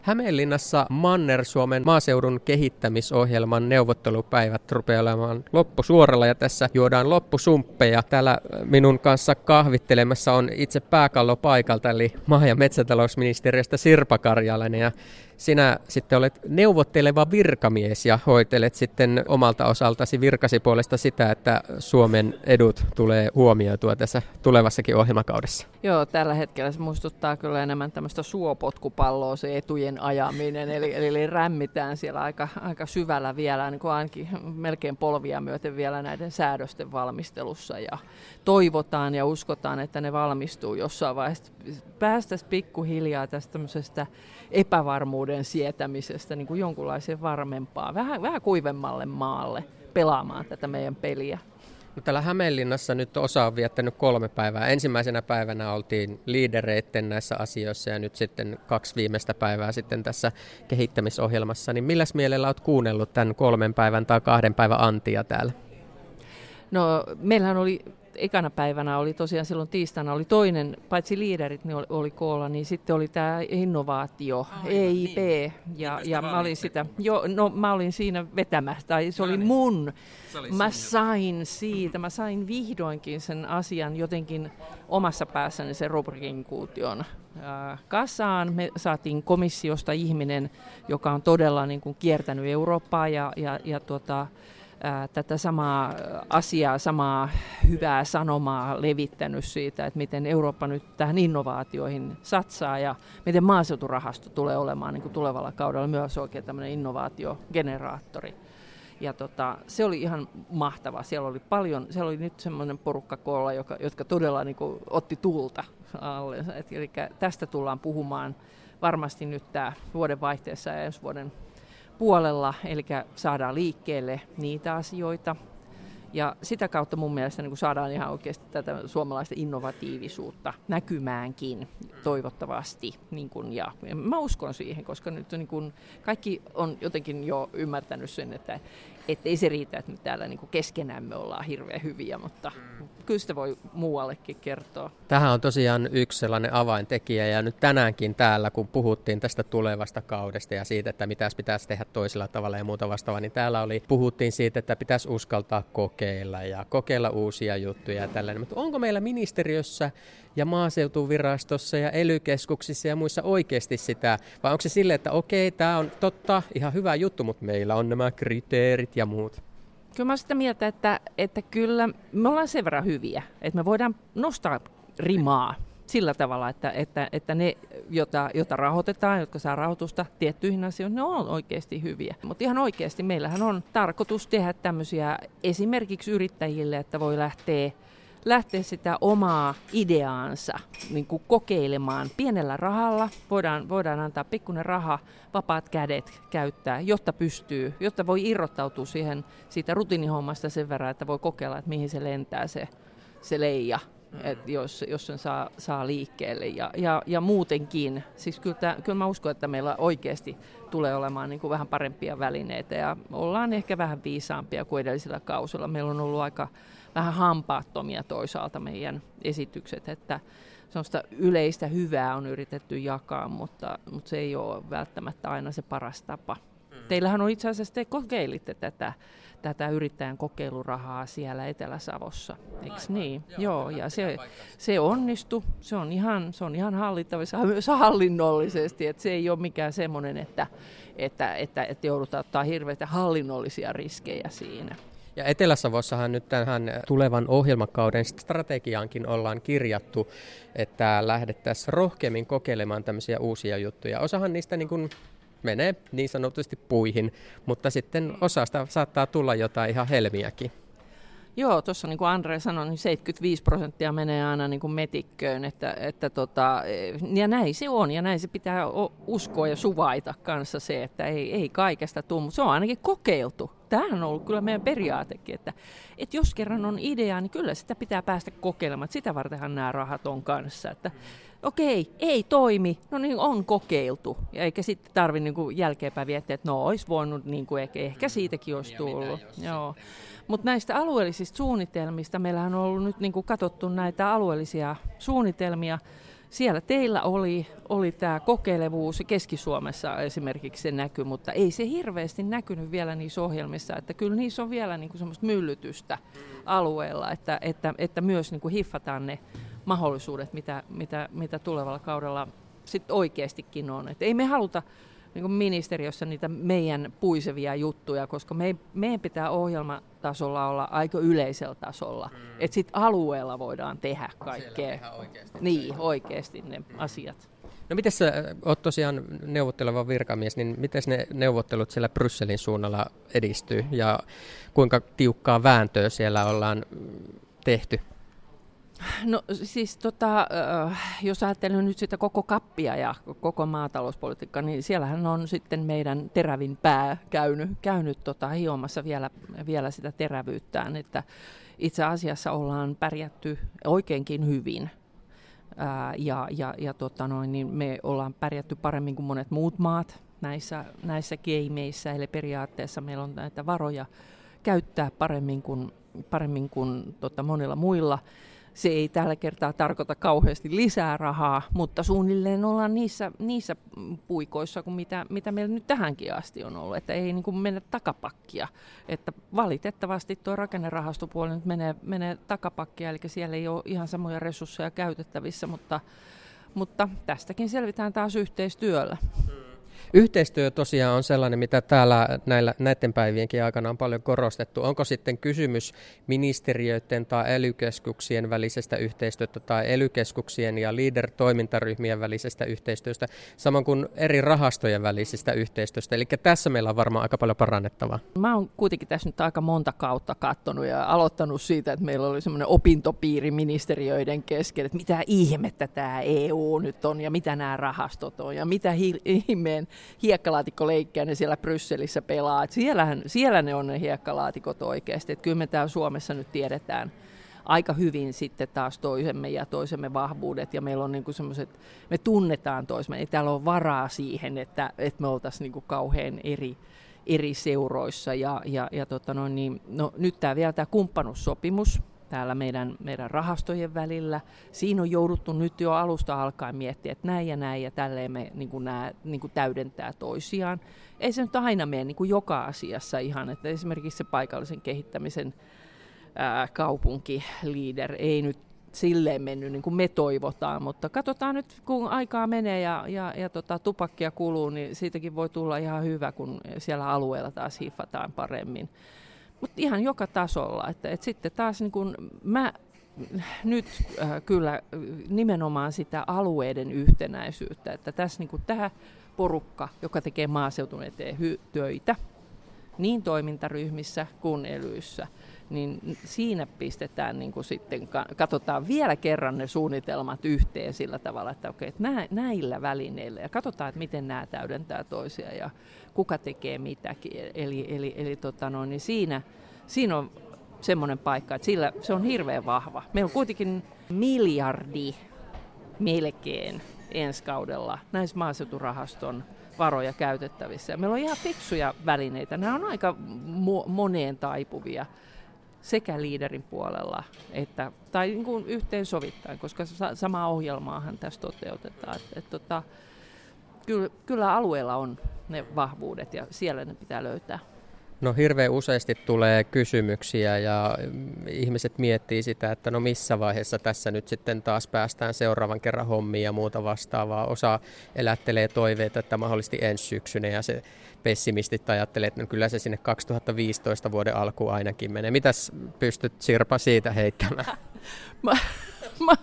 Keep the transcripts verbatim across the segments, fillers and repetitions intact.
Hämeenlinnassa Manner-Suomen maaseudun kehittämisohjelman neuvottelupäivät rupeaa olemaan loppusuoralla ja tässä juodaan loppusumppeja. Täällä minun kanssa kahvittelemassa on itse pääkallo paikalta eli maa- ja metsätalousministeriöstä Sirpa Karjalainen ja sinä sitten olet neuvotteleva virkamies ja hoitelet sitten omalta osaltasi virkasi puolesta sitä, että Suomen edut tulee huomioitua tässä tulevassakin ohjelmakaudessa. Joo, tällä hetkellä se muistuttaa kyllä enemmän tämmöistä suopotkupalloa se etujen ajaminen, eli, eli rämmitään siellä aika, aika syvällä vielä, niin kuin ainakin melkein polvia myöten vielä näiden säädösten valmistelussa ja toivotaan ja uskotaan, että ne valmistuu jossain vaiheessa. Päästäisiin pikkuhiljaa tästä tämmöisestä epävarmuuden sietämisestä niin kuin jonkunlaiseen varmempaa, vähän, vähän kuivemmalle maalle pelaamaan tätä meidän peliä. No, täällä Hämeenlinnassa nyt osa on viettänyt kolme päivää. Ensimmäisenä päivänä oltiin liidereitten näissä asioissa ja nyt sitten kaksi viimeistä päivää sitten tässä kehittämisohjelmassa. Niin milläs mielellä olet kuunnellut tämän kolmen päivän tai kahden päivän antia täällä? No meillähän oli ekana päivänä oli tosiaan silloin tiistaina oli toinen, paitsi liiderit niin oli, oli koolla, niin sitten oli tämä innovaatio, oh, E I P, niin. ja, ja mä olin sitä, jo, no mä olin siinä vetämässä, tai se oli no, mun, se oli mä sain siitä, mä sain vihdoinkin sen asian jotenkin omassa päässäni sen rubrikin kuution äh, kasaan. Me saatiin komissiosta ihminen, joka on todella niin kuin kiertänyt Eurooppaa ja, ja, ja tuota, tätä samaa asiaa, samaa hyvää sanomaa levittänyt siitä, että miten Eurooppa nyt tähän innovaatioihin satsaa ja miten maaseuturahasto tulee olemaan niin kuin tulevalla kaudella myös oikein tämmöinen innovaatiogeneraattori. Ja tota, se oli ihan mahtava. Siellä oli paljon, siellä oli nyt semmoinen porukka koolla, joka, jotka todella niin kuin otti tuulta alle. Eli tästä tullaan puhumaan varmasti nyt tämä vuoden vaihteessa ja ensi vuoden puolella, eli saadaan liikkeelle niitä asioita. Ja sitä kautta mun mielestä niin saadaan ihan oikeasti tätä suomalaista innovatiivisuutta näkymäänkin toivottavasti. Niin kun, ja mä uskon siihen, koska nyt niin kun kaikki on jotenkin jo ymmärtänyt sen, että et ei se riitä, että me täällä niin keskenään me ollaan hirveän hyviä, mutta kyllä sitä voi muuallekin kertoa. Tähän on tosiaan yksi sellainen avaintekijä ja nyt tänäänkin täällä, kun puhuttiin tästä tulevasta kaudesta ja siitä, että mitä pitäisi tehdä toisella tavalla ja muuta vastaavaa, niin täällä oli, puhuttiin siitä, että pitäisi uskaltaa kokeilla ja kokeilla uusia juttuja ja tällainen. Mutta onko meillä ministeriössä ja maaseutuvirastossa ja ely keskuksissa ja muissa oikeasti sitä, vai onko se silleen, että okei, tämä on totta, ihan hyvä juttu, mutta meillä on nämä kriteerit ja muut? Kyllä mä olen sitä mieltä, että, että kyllä me ollaan sen verran hyviä, että me voidaan nostaa rimaa sillä tavalla, että, että, että ne, jota, jota rahoitetaan, jotka saa rahoitusta tiettyihin asioihin, ne on oikeasti hyviä. Mutta ihan oikeasti meillähän on tarkoitus tehdä tämmöisiä esimerkiksi yrittäjille, että voi lähteä lähteä sitä omaa ideaansa niin kuin kokeilemaan pienellä rahalla. Voidaan, voidaan antaa pikkuinen raha, vapaat kädet käyttää, jotta pystyy, jotta voi irrottautua siihen, siitä rutiinihommasta sen verran, että voi kokeilla, että mihin se lentää se, se leija, että jos, jos sen saa, saa liikkeelle. Ja, ja, ja muutenkin, siis kyllä, tämä, kyllä mä uskon, että meillä oikeasti tulee olemaan niin kuin vähän parempia välineitä ja ollaan ehkä vähän viisaampia kuin edellisillä kausilla. Meillä on ollut aika vähän hampaattomia toisaalta meidän esitykset, että sellaista yleistä hyvää on yritetty jakaa, mutta, mutta se ei ole välttämättä aina se paras tapa. Mm. Teillähän on itse asiassa, te kokeilitte tätä, tätä yrittäjän kokeilurahaa siellä Etelä-Savossa, eikö niin? Joo, Joo ja se, se onnistui, se on ihan, se on ihan hallittavissa myös hallinnollisesti, että se ei ole mikään semmoinen, että, että, että, että joudutaan ottaa hirveitä hallinnollisia riskejä siinä. Ja Etelä-Savossahan nyt tähän tulevan ohjelmakauden strategiaankin ollaan kirjattu, että lähdettäisiin rohkeammin kokeilemaan tämmöisiä uusia juttuja. Osahan niistä niin kuin menee niin sanotusti puihin, mutta sitten osasta saattaa tulla jotain ihan helmiäkin. Joo, tuossa niin kuin Andre sanoi, niin seitsemänkymmentäviisi prosenttia menee aina niin kuin metikköön, että, että tota, ja näin se on, ja näin se pitää uskoa ja suvaita kanssa se, että ei, ei kaikesta tule, mutta se on ainakin kokeiltu. Tämähän on ollut kyllä meidän periaatekin, että, että jos kerran on idea, niin kyllä sitä pitää päästä kokeilemaan, että sitä vartenhan nämä rahat on kanssa, että okei, ei toimi, no niin on kokeiltu, ja eikä sitten tarvitse niin kuin jälkeenpäin viettiä, että no olisi voinut, niin kuin ehkä, ehkä siitäkin olisi tullut. Joo. Mutta näistä alueellisista suunnitelmista, meillähän on ollut nyt niin kuin katsottu näitä alueellisia suunnitelmia, siellä teillä oli, oli tämä kokeilevuus, Keski-Suomessa esimerkiksi se näkyy, mutta ei se hirveästi näkynyt vielä niissä ohjelmissa, että kyllä niissä on vielä niin kuin semmoista myllytystä alueella, että, että, että myös niin kuin hiffataan ne mahdollisuudet, mitä, mitä, mitä tulevalla kaudella sitten oikeastikin on. Et ei me haluta niin kuin ministeriössä niitä meidän puisevia juttuja, koska me, meidän pitää ohjelmatasolla olla aika yleisellä tasolla, mm. että sitten alueella voidaan tehdä kaikkea. Oikeasti. Niin, oikeasti ne mm. asiat. No miten sä oot tosiaan neuvotteleva virkamies, niin miten ne neuvottelut siellä Brysselin suunnalla edistyy ja kuinka tiukkaa vääntöä siellä ollaan tehty? No siis tota, jos ajattelen nyt sitä koko kappia ja koko maatalouspolitiikkaa, niin siellähän on sitten meidän terävin pää käynyt, käynyt tota, hiomassa vielä, vielä sitä terävyyttään, että itse asiassa ollaan pärjätty oikeinkin hyvin. Ää, ja ja, ja tota noin, niin me ollaan pärjätty paremmin kuin monet muut maat näissä, näissä gameissa, eli periaatteessa meillä on näitä varoja käyttää paremmin kuin, paremmin kuin tota, monilla muilla. Se ei tällä kertaa tarkoita kauheasti lisää rahaa, mutta suunnilleen ollaan niissä, niissä puikoissa kuin mitä, mitä meillä nyt tähänkin asti on ollut, että ei niin kuin mennä takapakkia. Että valitettavasti tuo rakennerahastopuoli nyt menee, menee takapakkia, eli siellä ei ole ihan samoja resursseja käytettävissä, mutta, mutta tästäkin selvitään taas yhteistyöllä. Yhteistyö tosiaan on sellainen, mitä täällä näillä, näiden päivienkin aikana on paljon korostettu. Onko sitten kysymys ministeriöiden tai ely-keskuksien välisestä yhteistyöstä tai ely-keskuksien ja leader-toimintaryhmien välisestä yhteistyöstä, samoin kuin eri rahastojen välisestä yhteistyöstä. Eli tässä meillä on varmaan aika paljon parannettavaa. Mä oon kuitenkin tässä nyt aika monta kautta katsonut ja aloittanut siitä, että meillä oli semmoinen opintopiiri ministeriöiden kesken, että mitä ihmettä tämä E U nyt on ja mitä nämä rahastot on ja mitä ihmeen hiekkalaatikkoleikkiä ne siellä Brysselissä pelaa. Et siellähän, siellä ne on ne hiekkalaatikot oikeasti. Et kyllä me täällä Suomessa nyt tiedetään aika hyvin sitten taas toisemme ja toisemme vahvuudet. Ja meillä on niinku semmoiset, me tunnetaan toisemme. Ei täällä ole varaa siihen, että, että me oltaisiin niinku kauhean eri, eri seuroissa. Ja, ja, ja tota no, niin, no, nyt tää vielä tämä kumppanuussopimus täällä meidän, meidän rahastojen välillä. Siinä on jouduttu nyt jo alusta alkaen miettiä, että näin ja näin ja tälleen me niin kuin nämä niin kuin täydentää toisiaan. Ei se nyt aina mene niin kuin joka asiassa ihan, että esimerkiksi se paikallisen kehittämisen ää, kaupunkiliider ei nyt silleen mennyt niin kuin me toivotaan, mutta katsotaan nyt kun aikaa menee ja, ja, ja tota, tupakkia kuluu, niin siitäkin voi tulla ihan hyvä, kun siellä alueella taas hiffataan paremmin. Mutta ihan joka tasolla, että, että sitten taas niin kun mä nyt äh, kyllä nimenomaan sitä alueiden yhtenäisyyttä, että tässä niin kun tämä porukka, joka tekee maaseutun eteen hy- töitä, niin toimintaryhmissä kuin elyissä, niin siinä pistetään niin kuin sitten, katsotaan vielä kerran ne suunnitelmat yhteen sillä tavalla, että okei, että nä, näillä välineillä ja katsotaan, että miten nämä täydentää toisia ja kuka tekee mitäkin. Eli, eli, eli tota no, niin siinä, siinä on semmoinen paikka, että sillä, se on hirveän vahva. Meillä on kuitenkin miljardi melkein ensi kaudella näissä maaseuturahaston varoja käytettävissä. Meillä on ihan fiksuja välineitä. Nämä on aika mo- moneen taipuvia sekä liiderin puolella että, tai niin kuin yhteensovittain, koska samaa ohjelmaahan tässä toteutetaan. Et, et, tota, kyllä, kyllä alueella on ne vahvuudet ja siellä ne pitää löytää. No hirveän useasti tulee kysymyksiä ja ihmiset miettii sitä, että no missä vaiheessa tässä nyt sitten taas päästään seuraavan kerran hommiin ja muuta vastaavaa. Osa elättelee toiveita, että mahdollisesti ensi syksynä ja se pessimistit ajattelee, että no kyllä se sinne kaksituhattaviisitoista vuoden alkuun ainakin menee. Mitäs pystyt Sirpa siitä heittämään? Mä, mä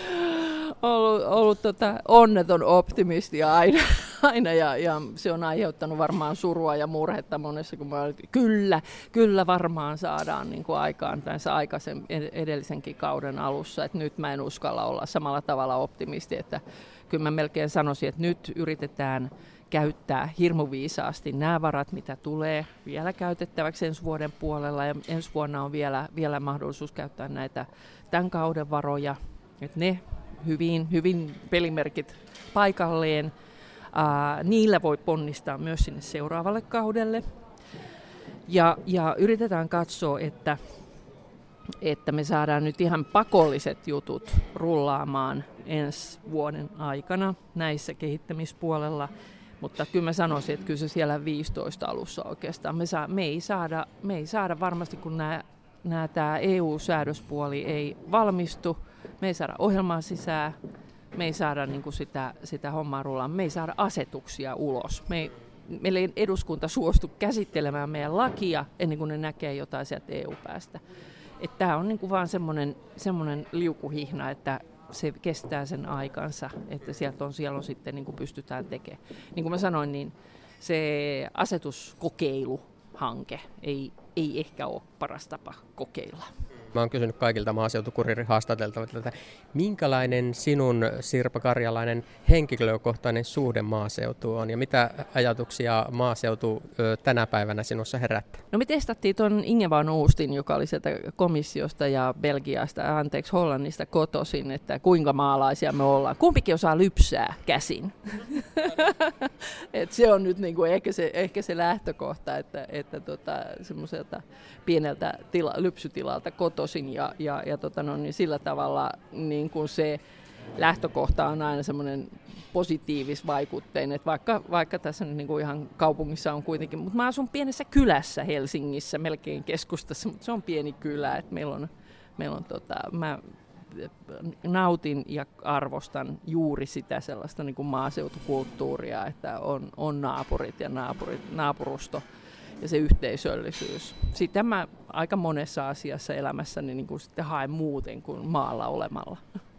ollut, ollut tota onneton optimisti aina, aina ja, ja se on aiheuttanut varmaan surua ja murhetta monessa, kun mä olin, kyllä, kyllä varmaan saadaan niin kuin aikaan tässä aikaisen edellisenkin kauden alussa, että nyt mä en uskalla olla samalla tavalla optimisti, että kyllä mä melkein sanoisin, että nyt yritetään käyttää hirmuviisaasti nämä varat, mitä tulee vielä käytettäväksi ensi vuoden puolella ja ensi vuonna on vielä, vielä mahdollisuus käyttää näitä tämän kauden varoja, että ne hyvin, hyvin pelimerkit paikalleen, Ää, niillä voi ponnistaa myös sinne seuraavalle kaudelle ja, ja yritetään katsoa, että että me saadaan nyt ihan pakolliset jutut rullaamaan ensi vuoden aikana näissä kehittämispuolella. Mutta kyllä mä sanoisin, että kyllä se siellä viisitoista alussa oikeastaan. Me, saa, me, ei, saada, me ei saada varmasti, kun nämä, nämä, tämä E U-säädöspuoli ei valmistu, me ei saada ohjelmaa sisään, me ei saada niin kuin sitä, sitä hommaa rullaan, me ei saada asetuksia ulos. Me ei, meillä ei eduskunta suostu käsittelemään meidän lakia ennen kuin ne näkee jotain sieltä E U-päästä. Tämä on niin kuin vaan semmoinen, semmoinen liukuhihna, että se kestää sen aikansa, että sieltä on, siellä on sitten niin kuin pystytään tekemään. Niin kuin mä sanoin, niin se asetuskokeiluhanke ei, ei ehkä ole paras tapa kokeilla. Mä oon kysynyt kaikilta maaseutukuririn haastateltavilta, että minkälainen sinun, Sirpa Karjalainen, henkilökohtainen suhde maaseutuun on ja mitä ajatuksia maaseutu ö, tänä päivänä sinussa herättää? No me testattiin tuon Inge van Oostin, joka oli sieltä komissiosta ja Belgiasta, anteeksi Hollannista kotoisin, että kuinka maalaisia me ollaan. Kumpikin osaa lypsää käsin. Et se on nyt niinku ehkä, se, ehkä se lähtökohta, että, että tota, semmoiselta pieneltä tila, lypsytilalta kotoisin. Ja, ja, ja tota no, niin sillä tavalla niin kun se lähtökohta on aina semmoinen positiivisvaikutteinen, että vaikka, vaikka tässä niin kuin ihan kaupungissa on kuitenkin, mutta mä asun pienessä kylässä Helsingissä, melkein keskustassa, mutta se on pieni kylä, että meillä on, meillä on tota, mä nautin ja arvostan juuri sitä sellaista niin kuin maaseutukulttuuria, että on, on naapurit ja naapurit, naapurusto. Ja se yhteisöllisyys. Sitä mä aika monessa asiassa elämässäni niin kuin sitten haen muuten kuin maalla olemalla.